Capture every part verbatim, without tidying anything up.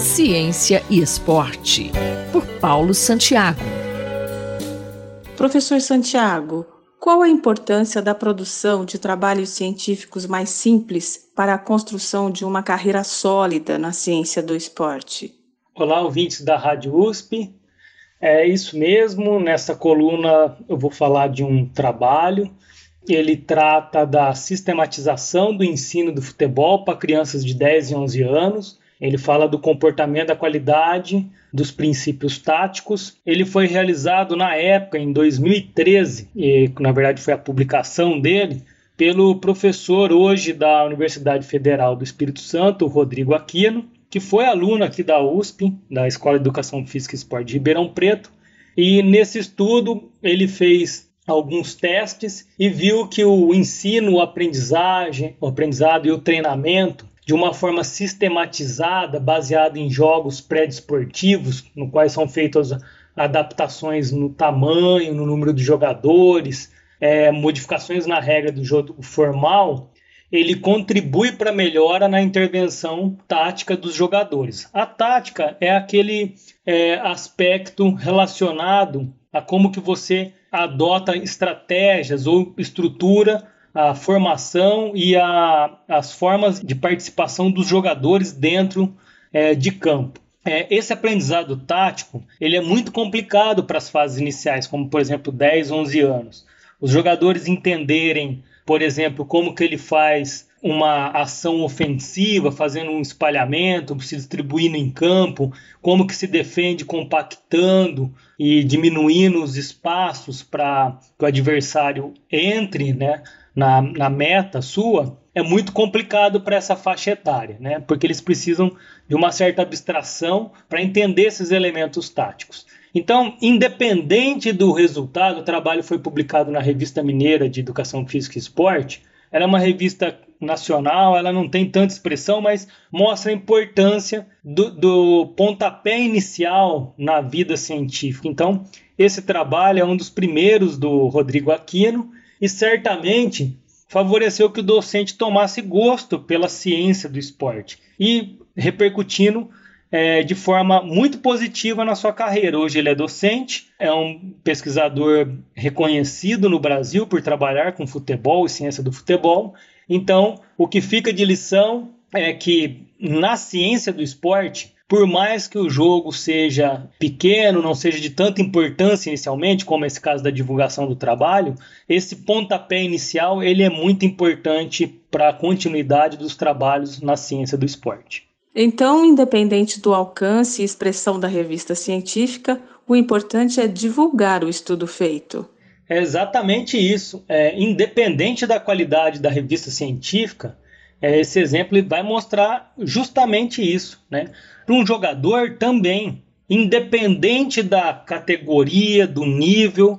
Ciência e Esporte, por Paulo Santiago. Professor Santiago, qual a importância da produção de trabalhos científicos mais simples para a construção de uma carreira sólida na ciência do esporte? Olá, ouvintes da Rádio U S P. É isso mesmo, nessa coluna eu vou falar de um trabalho. Ele trata da sistematização do ensino do futebol para crianças de dez e onze anos. Ele fala do comportamento, da qualidade, dos princípios táticos. Ele foi realizado na época, em dois mil e treze, e na verdade foi a publicação dele, pelo professor hoje da Universidade Federal do Espírito Santo, Rodrigo Aquino, que foi aluno aqui da U S P, da Escola de Educação Física e Esporte de Ribeirão Preto. E nesse estudo ele fez alguns testes e viu que o ensino, a aprendizagem, o aprendizado e o treinamento de uma forma sistematizada, baseada em jogos pré-desportivos, no quais são feitas adaptações no tamanho, no número de jogadores, é, modificações na regra do jogo formal, ele contribui para a melhora na intervenção tática dos jogadores. A tática é aquele é, aspecto relacionado a como que você adota estratégias ou estrutura a formação e a, as formas de participação dos jogadores dentro é, de campo. É, esse aprendizado tático ele é muito complicado para as fases iniciais, como por exemplo dez, onze anos. Os jogadores entenderem, por exemplo, como que ele faz uma ação ofensiva, fazendo um espalhamento, se distribuindo em campo, como que se defende compactando e diminuindo os espaços para que o adversário entre, né, na, na meta sua, é muito complicado para essa faixa etária, né, porque eles precisam de uma certa abstração para entender esses elementos táticos. Então, independente do resultado, o trabalho foi publicado na Revista Mineira de Educação Física e Esporte. Ela é uma revista nacional, ela não tem tanta expressão, mas mostra a importância do, do pontapé inicial na vida científica. Então, esse trabalho é um dos primeiros do Rodrigo Aquino e certamente favoreceu que o docente tomasse gosto pela ciência do esporte e repercutindo É, de forma muito positiva na sua carreira. Hoje ele é docente, é um pesquisador reconhecido no Brasil por trabalhar com futebol e ciência do futebol. Então, o que fica de lição é que na ciência do esporte, por mais que o jogo seja pequeno, não seja de tanta importância inicialmente, como esse caso da divulgação do trabalho, esse pontapé inicial ele é muito importante para a continuidade dos trabalhos na ciência do esporte. Então, independente do alcance e expressão da revista científica, o importante é divulgar o estudo feito. É exatamente isso. É, independente da qualidade da revista científica, é, esse exemplo vai mostrar justamente isso, né? Para um jogador também, independente da categoria, do nível,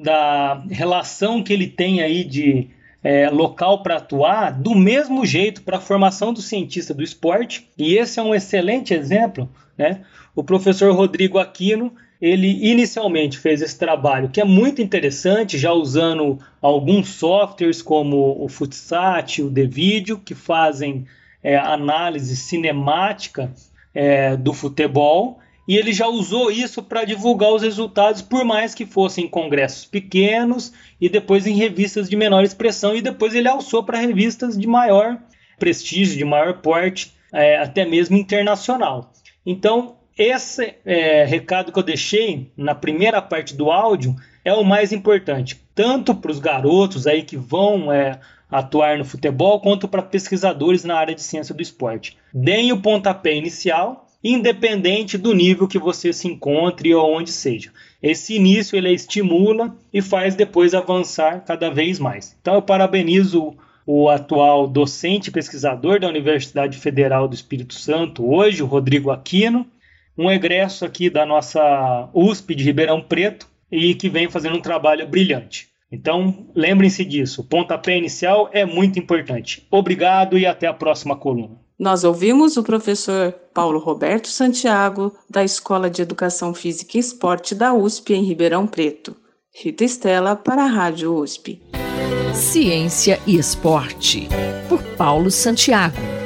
da relação que ele tem aí de É, local para atuar, do mesmo jeito para a formação do cientista do esporte, e esse é um excelente exemplo, né? O professor Rodrigo Aquino, ele inicialmente fez esse trabalho que é muito interessante, já usando alguns softwares como o Futsat, o DVideo, que fazem é, análise cinemática é, do futebol, e ele já usou isso para divulgar os resultados, por mais que fossem em congressos pequenos e depois em revistas de menor expressão, e depois ele alçou para revistas de maior prestígio, de maior porte, é, até mesmo internacional. Então, esse é, recado que eu deixei na primeira parte do áudio é o mais importante, tanto para os garotos aí que vão é, atuar no futebol, quanto para pesquisadores na área de ciência do esporte. Deem o pontapé inicial, independente do nível que você se encontre ou onde seja. Esse início ele estimula e faz depois avançar cada vez mais. Então eu parabenizo o atual docente e pesquisador da Universidade Federal do Espírito Santo, hoje, o Rodrigo Aquino, um egresso aqui da nossa U S P de Ribeirão Preto e que vem fazendo um trabalho brilhante. Então lembrem-se disso, o pontapé inicial é muito importante. Obrigado e até a próxima coluna. Nós ouvimos o professor Paulo Roberto Santiago, da Escola de Educação Física e Esporte da U S P em Ribeirão Preto. Rita Estela para a Rádio U S P. Ciência e Esporte, por Paulo Santiago.